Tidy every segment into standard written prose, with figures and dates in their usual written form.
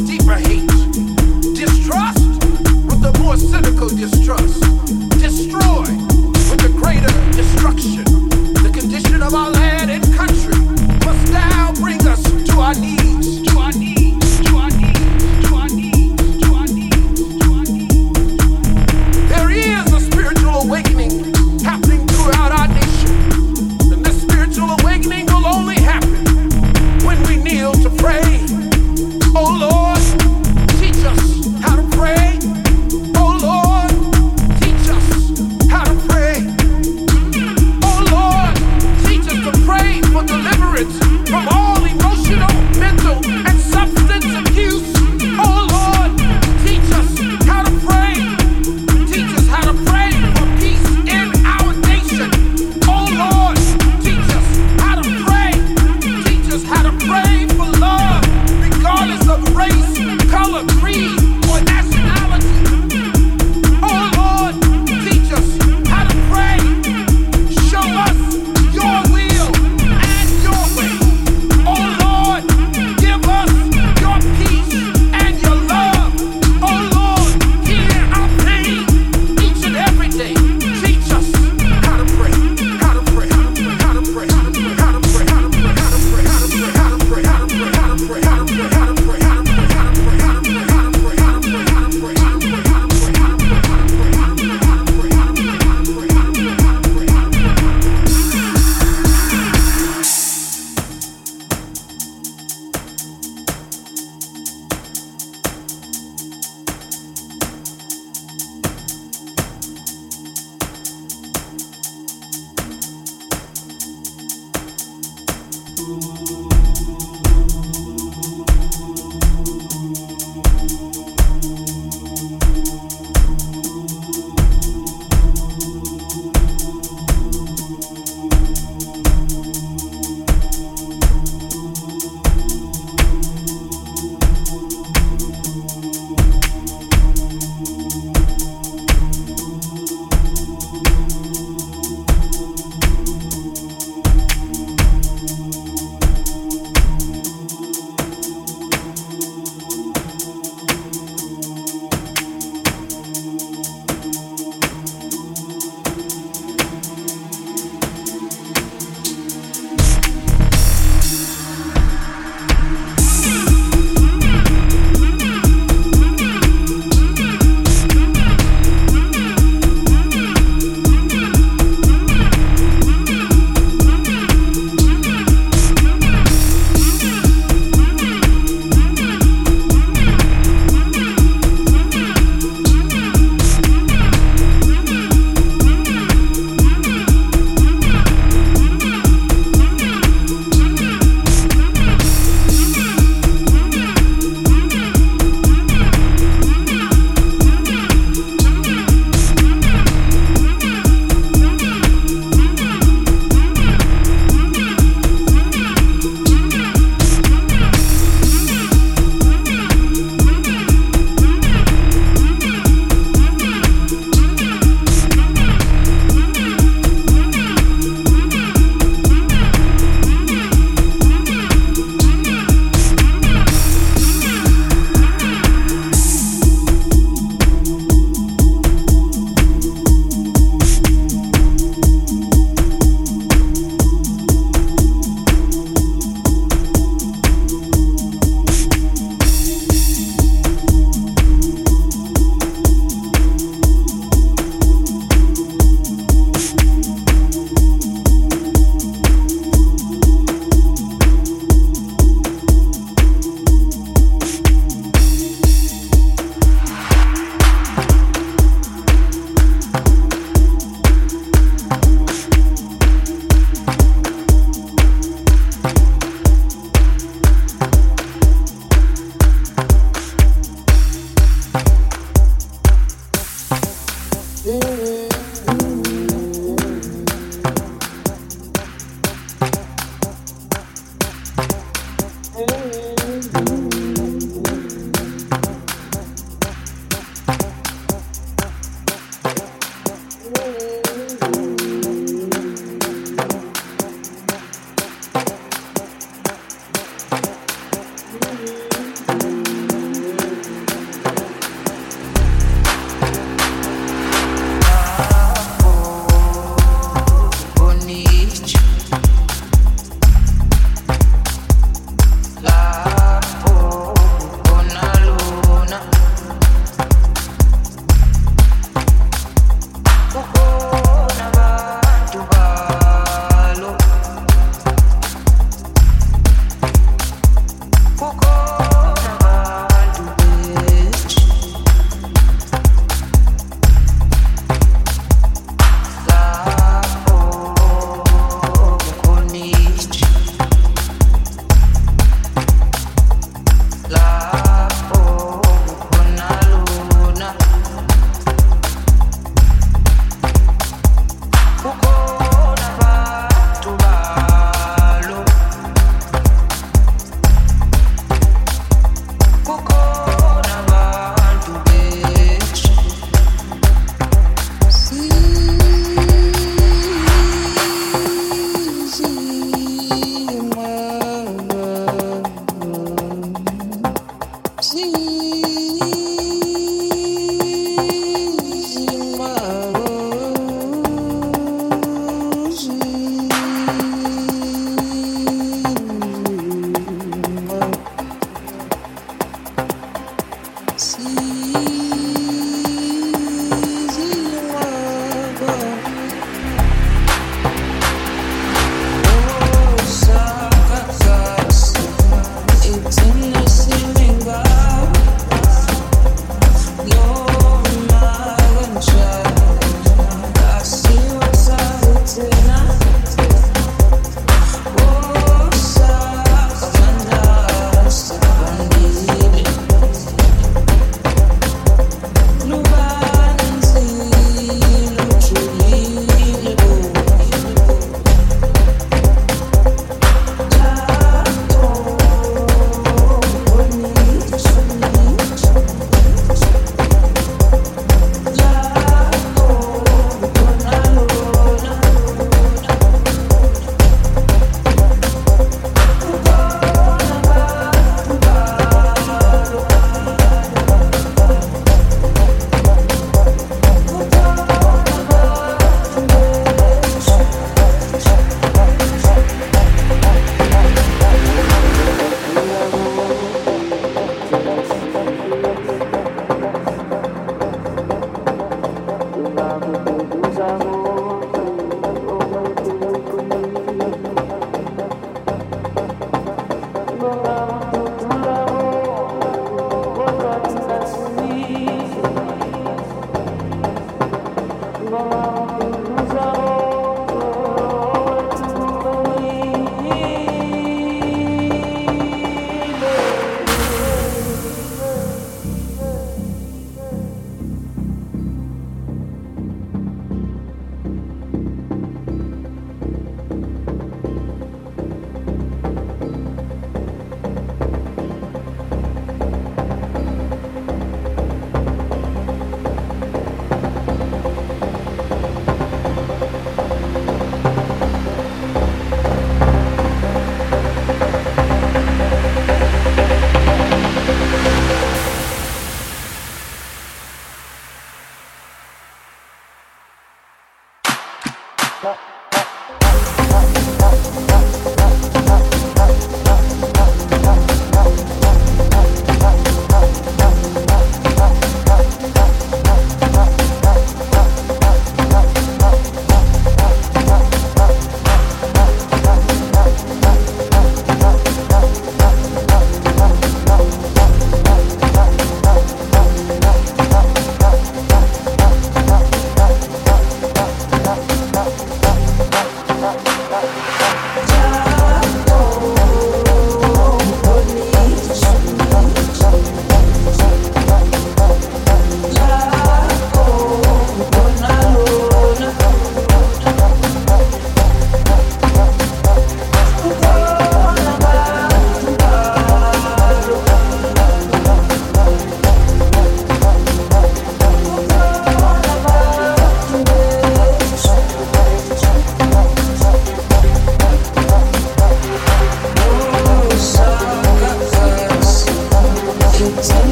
deeper hate. Distrust with the more cynical distrust. Destroy with the greater destruction. The condition of our land and country must now bring us to our knees, to our knees, to our knees, to our knees, to our knees, to our knees. There is a spiritual awakening happening throughout our nation. And this spiritual awakening will only happen when we kneel to pray. Oh Lord,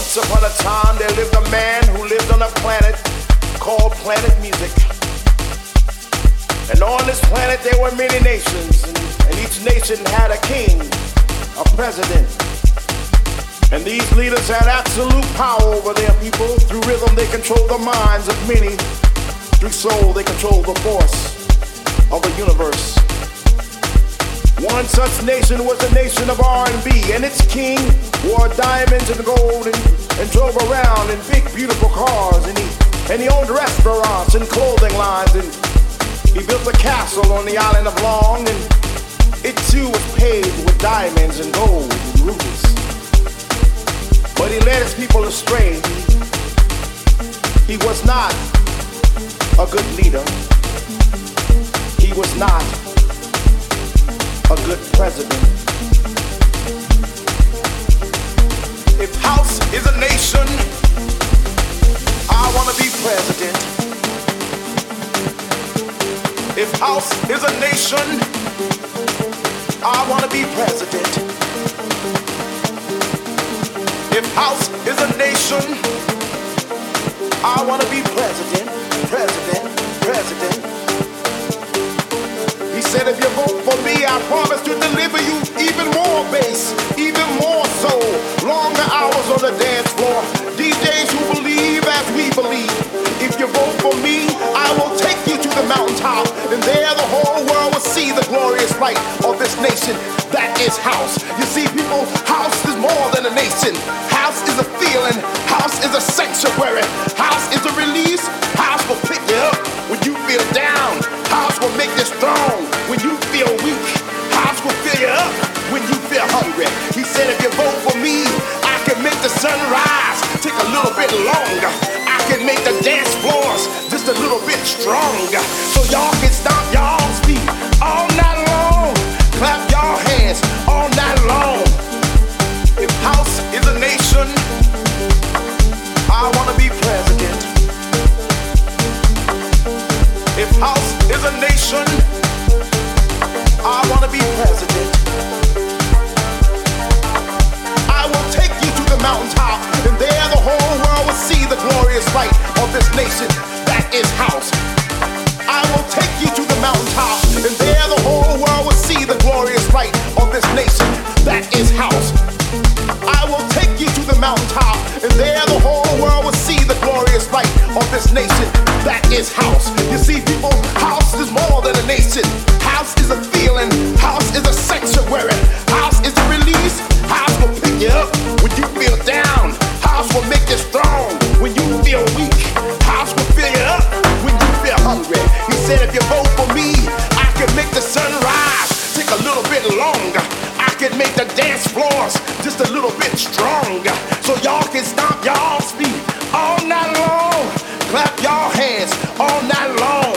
Once upon a time there lived a man who lived on a planet called Planet Music. And on this planet there were many nations, and each nation had a king, a president. And these leaders had absolute power over their people. Through rhythm they controlled the minds of many. Through soul they controlled the force of the universe. One such nation was the nation of R&B, and its king wore diamonds and gold and drove around in big beautiful cars, and he owned restaurants and clothing lines, and he built a castle on the island of Long, and it too was paved with diamonds and gold and rubies. But he led his people astray. He was not a good leader. He was not a good president. If house is a nation, I want to be president. If house is a nation, I want to be president. If house is a nation, I want to be president, president, president. He said, if you vote for me, I promise to deliver you even more bass, even more soul, longer hours on the dance floor, DJs who believe as we believe. If you vote for me, I will take you to the mountaintop, and there the whole world will see the glorious light of this nation. That is house. You see, people, house is more than a nation. House is a feeling. House is a sanctuary. House is a release. House will pick you up when you feel down. House will make you strong when you feel weak. House will fill you up when you feel hungry. He said, if you vote for me, I can make the sun rise, take a little bit longer. I can make the dance floors just a little bit stronger. So y'all can stomp y'all's feet all night long. Clap your hands all night long. If house is a nation, I want to be president. If house is a nation, I want to be president. I will take you to the mountaintop, and there the whole world will see the glorious light of this nation. That is house. I will take you to the mountaintop, and there the whole world will see the glorious light of this nation. That is house. I will take you to the mountaintop, and there the whole world will see the glorious light of this nation. That is house. You see, people, house is more than a nation. House is a feeling. House is a sanctuary. House is a release. House will pick you up when you feel down. House will make you strong when you feel weak. House will fill you up when you feel hungry. He said, if you vote for me, I can make the sun rise, take a little bit longer. I can make the dance floors just a little bit stronger. So y'all can stomp y'all's feet all night long. Clap y'all hands all night long.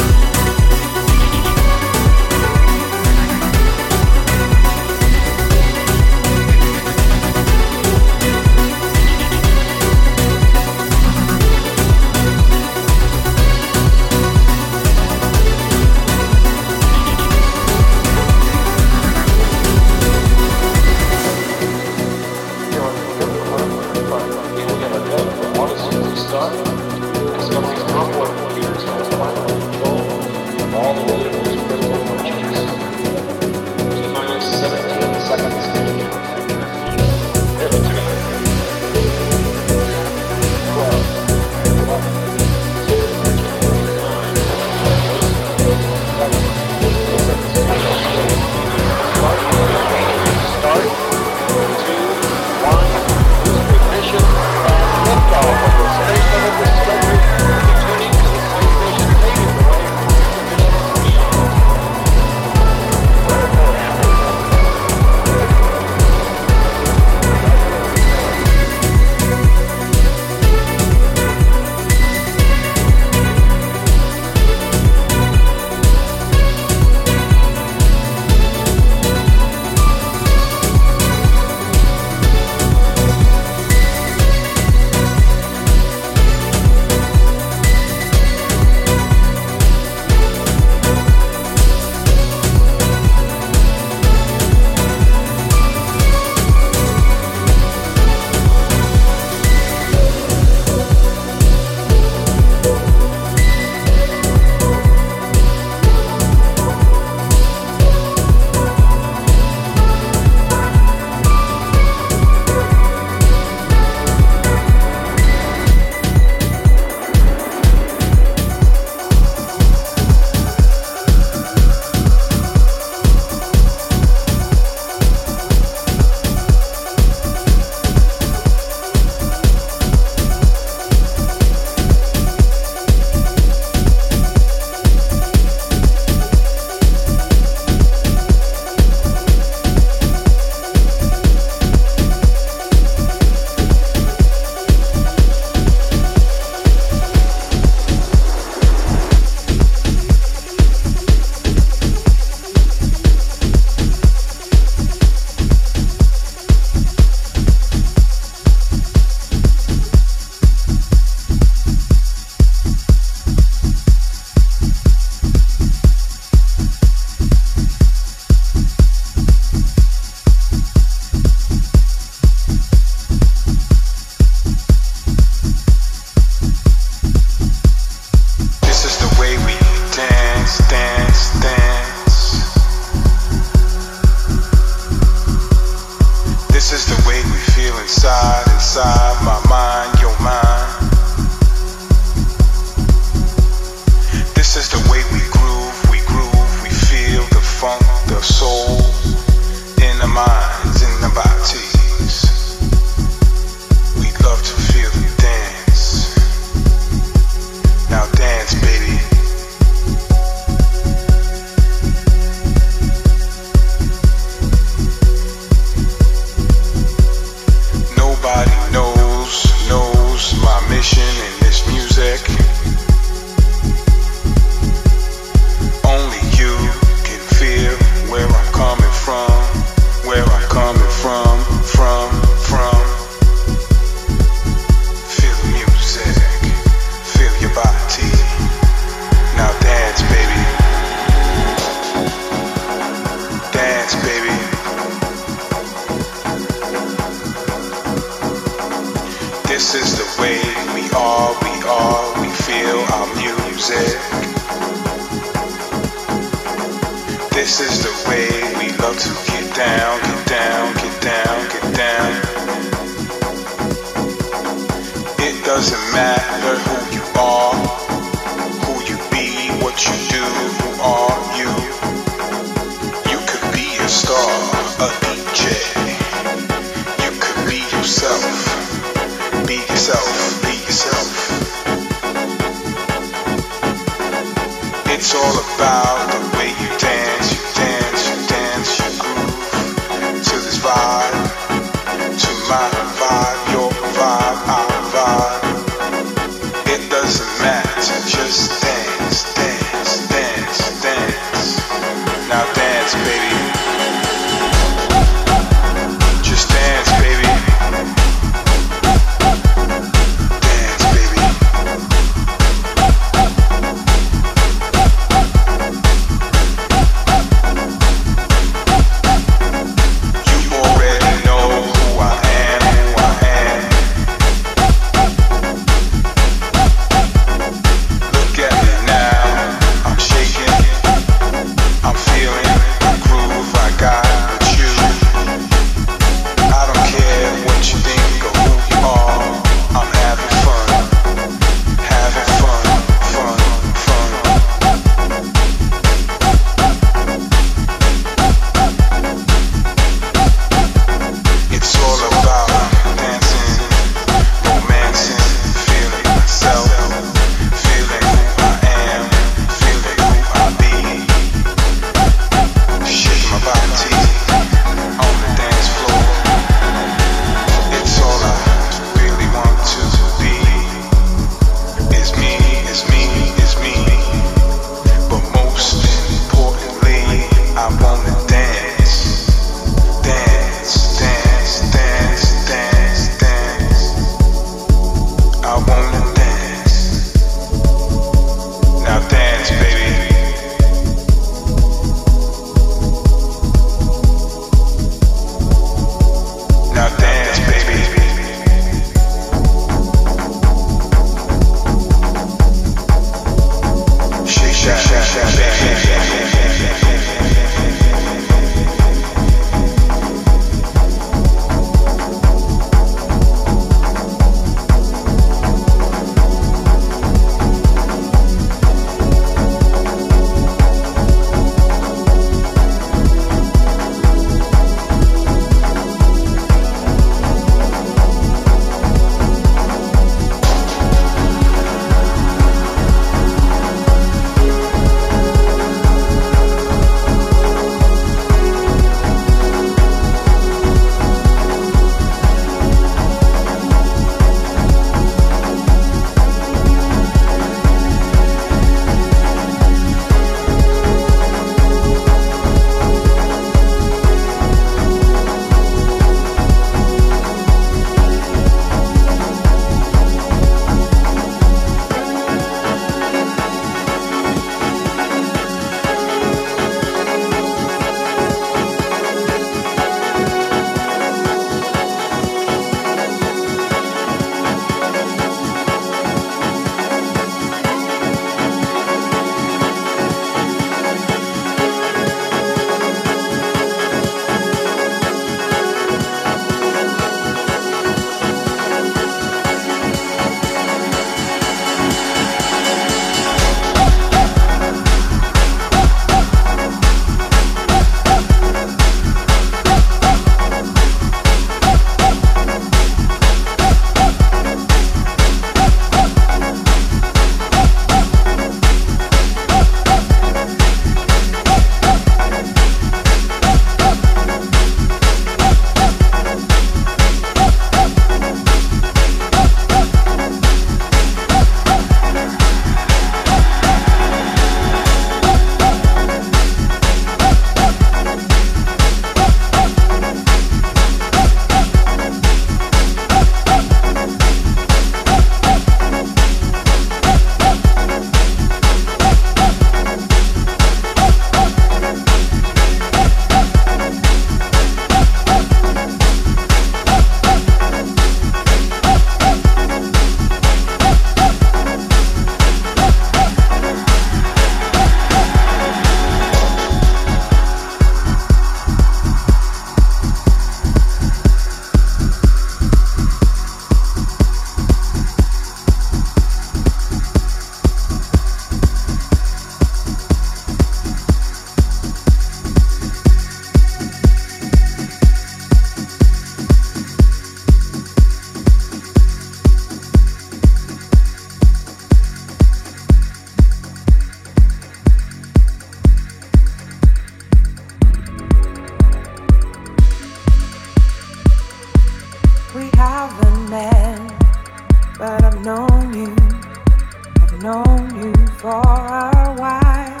known you for a while.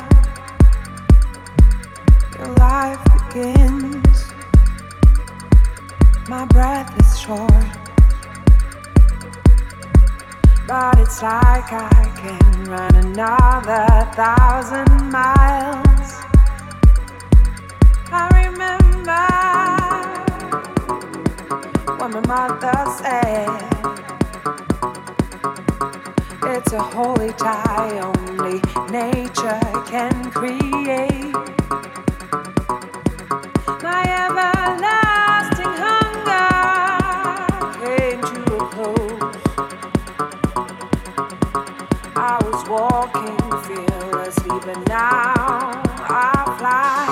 Your life begins, my breath is short, but it's like I can run another 1,000 miles. I remember what my mother said, it's a holy tie only nature can create. My everlasting hunger came to a close. I was walking fearlessly, but now I fly.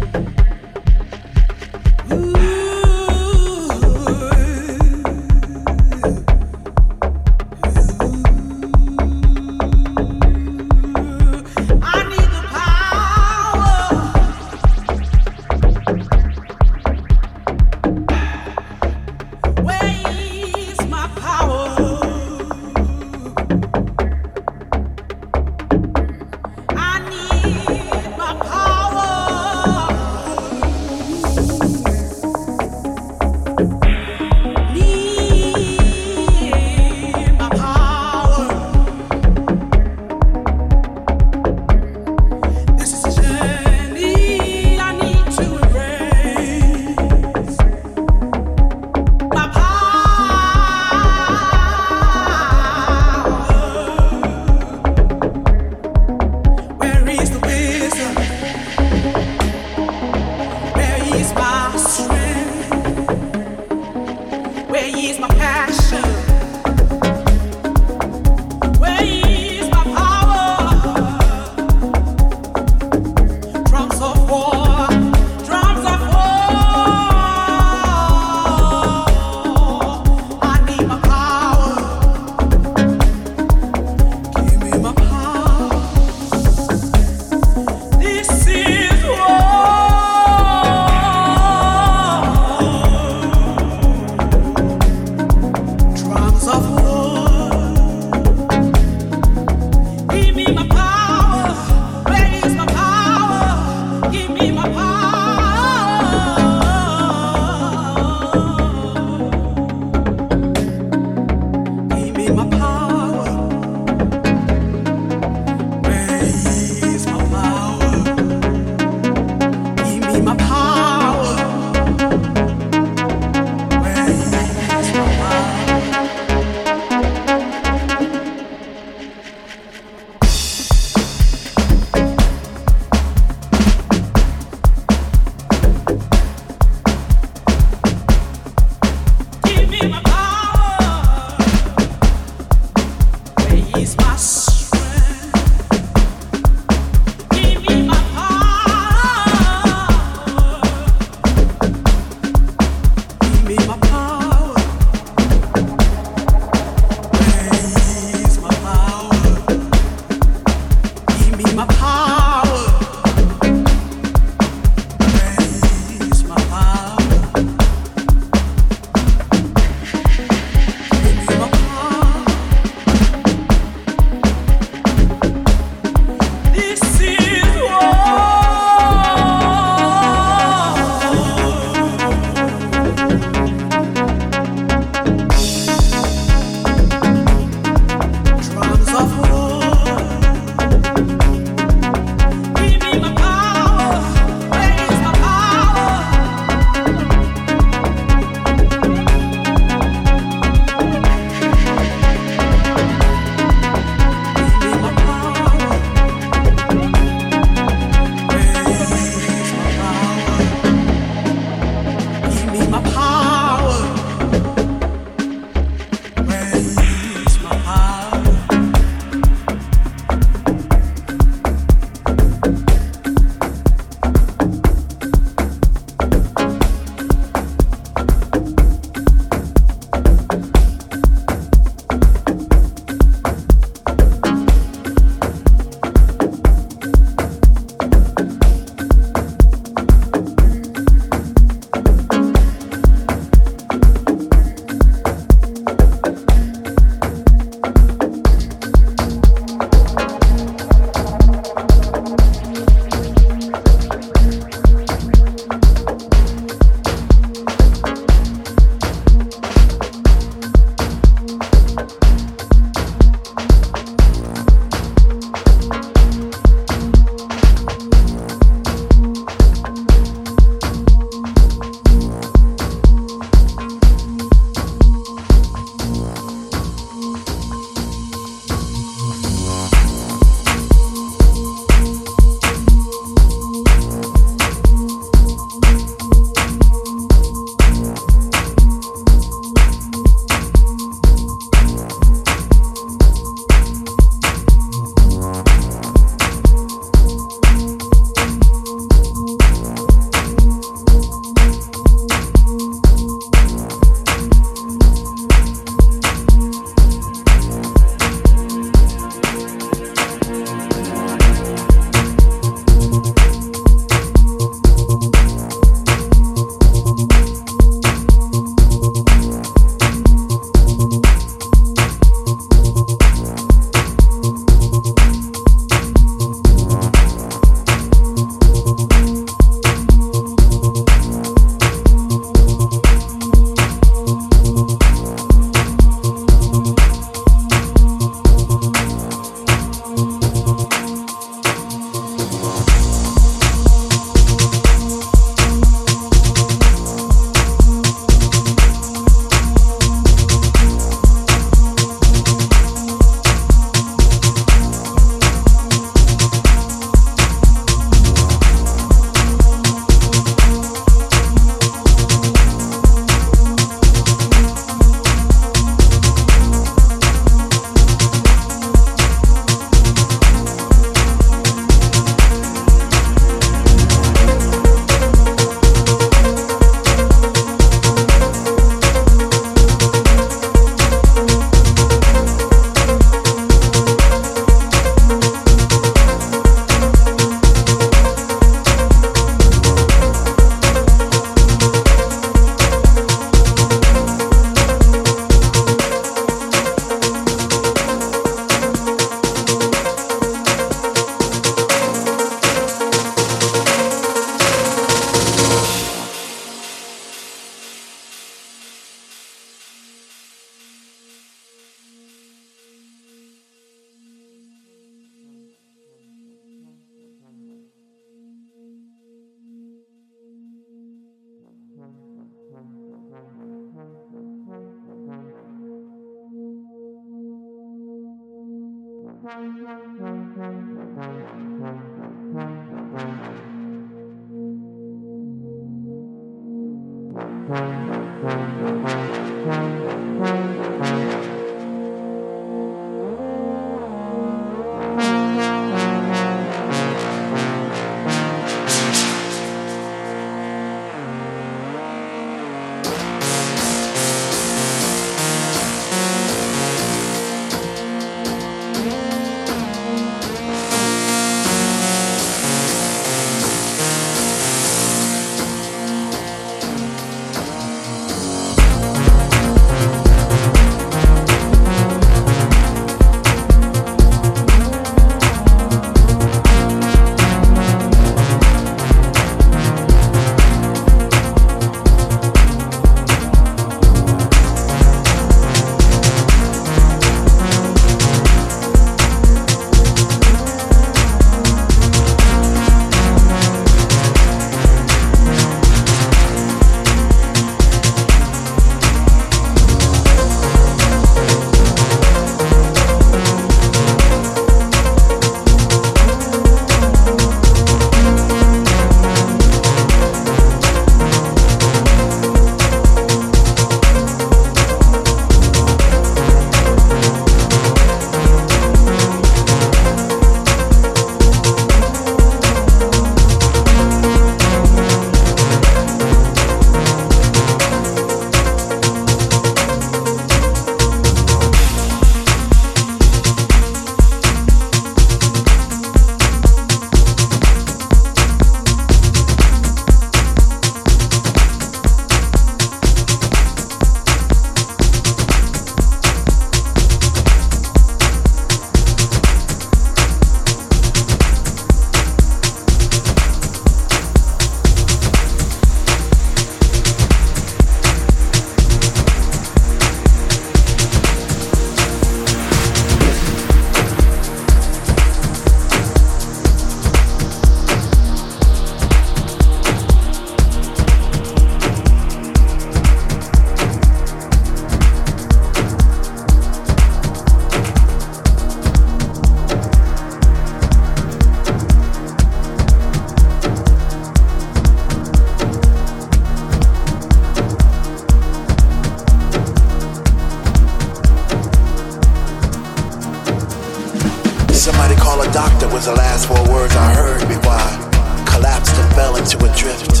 Was the last 4 words I heard before I collapsed and fell into a drift.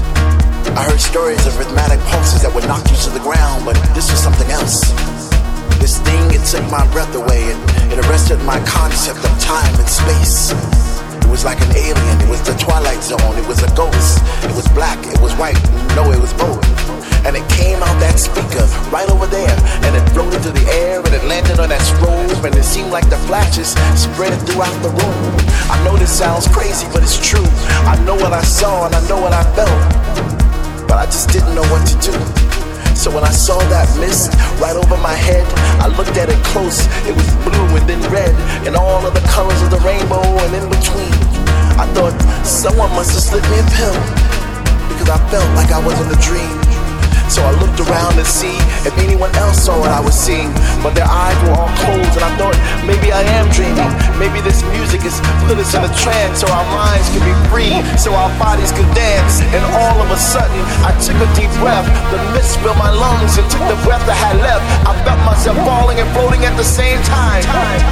I heard stories of rhythmic pulses that would knock you to the ground, but this was something else. This thing, it took my breath away, and it arrested my concept of time and space. It was like an alien, it was the Twilight Zone, it was a ghost, it was black, it was white, no, it was both. And it came out that speaker right over there, and it floated through the air, and it landed on that strobe, and it seemed like the flashes spread throughout the room. I know this sounds crazy, but it's true. I know what I saw and I know what I felt, but I just didn't know what to do. So when I saw that mist right over my head, I looked at it close. It was blue and then red, and all of the colors of the rainbow and in between. I thought someone must have slipped me a pill, because I felt like I was in a dream. So I looked around to see if anyone else saw what I was seeing, but their eyes were all closed, and I thought maybe I am dreaming. Maybe this music has put us in a trance so our minds can be free, so our bodies could dance. And all of a sudden, I took a deep breath. The mist filled my lungs and took the breath I had left. I felt myself falling and floating at the same time.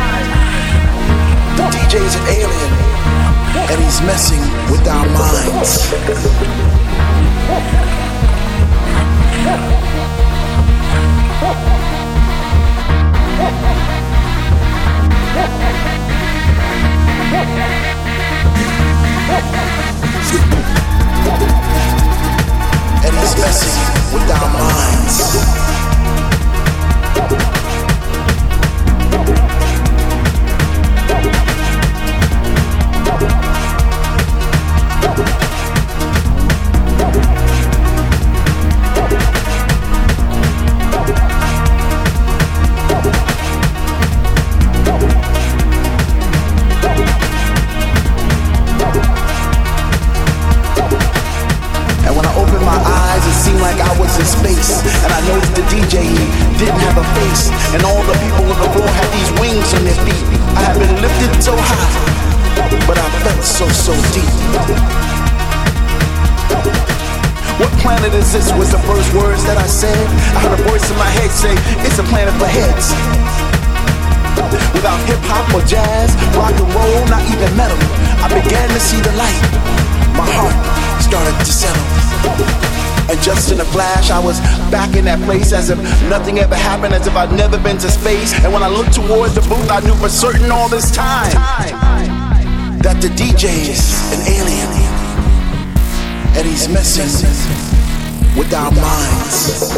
The DJ's an alien, and he's messing with our minds. And he's messing with our minds. In space, and I noticed the DJ, he didn't have a face, and all the people on the floor had these wings on their feet. I had lifted so high, but I felt so deep. What planet is this was the first words that I said. I heard a voice in my head say, it's a planet for heads. Without hip-hop or jazz, rock and roll, not even metal, I began to see the light. My heart started to settle. And just in a flash, I was back in that place as if nothing ever happened, as if I'd never been to space. And when I looked towards the booth, I knew for certain all this time that the DJ's an alien, and he's messing with our minds.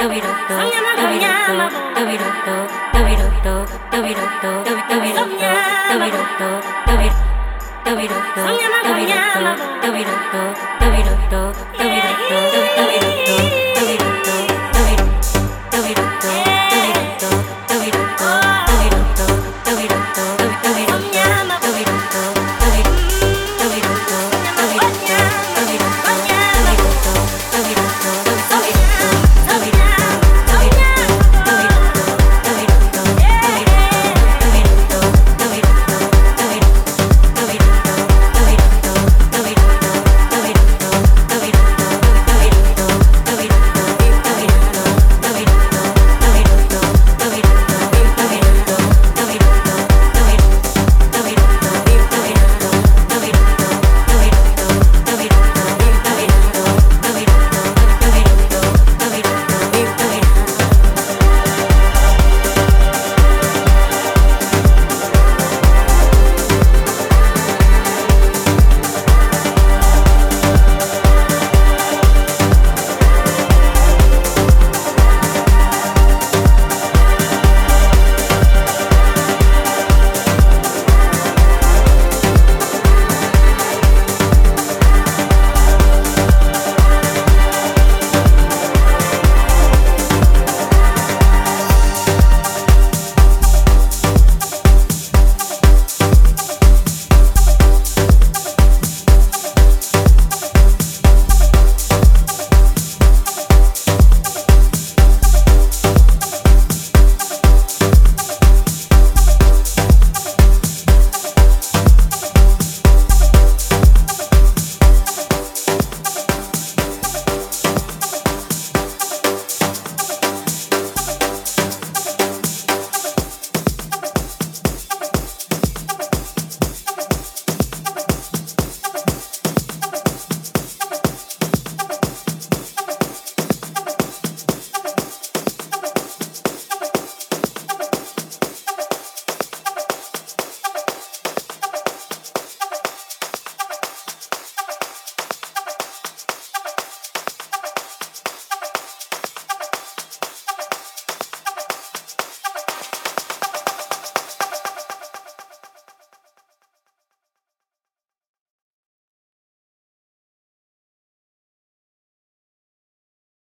do